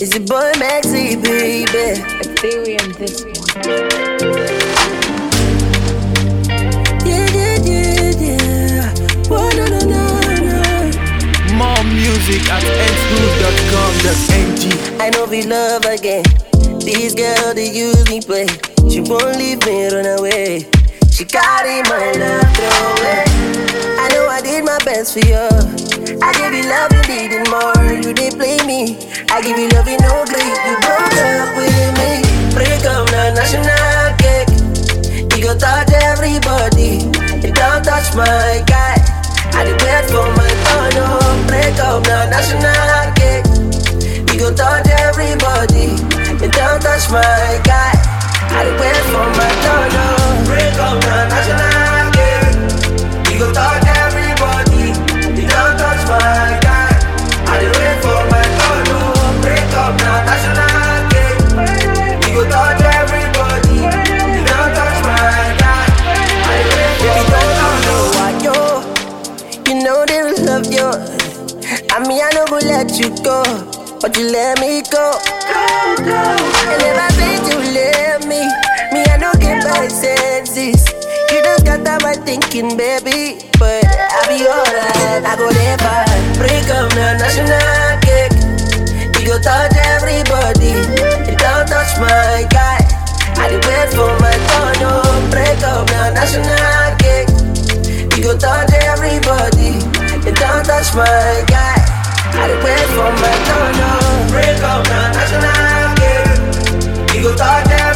It's the boy Maxi, baby. Ethereum, this one. Yeah. Oh, no. More music at nfood.com.ng. I know we love again. This girl, they use me play. She won't leave me, run away. She carry my love, throw away. I know I did my best for you. I give you love, you needed more. You didn't play me. I give you love, you no great. You broke up with me. Break up now, national cake. You go touch everybody. You don't touch my guy. I did wait for my turn, oh. Break up now, national cake. You go touch everybody. You don't touch my guy. I did wait for my turn, oh. Break up now, national cake. You go touch everybody. You don't touch my guy. I did wait for my turn, oh. Break up now, national cake. You go touch everybody. You don't touch my guy. I did wait for my turn, oh. Why yo? You know they will love you. I mean I no go let you go, but you let me go. And if I say you let me I no get my senses. You just got that my thinking, baby. But I'll be alright, I go there fine. Break up now, national cake. You go touch everybody. You don't touch my guy. I did wait for my turn, oh. Break up now, national cake. You go touch everybody. You don't touch my guy. I did wait for my turn, oh. Break up now, national cake. You go touch everybody.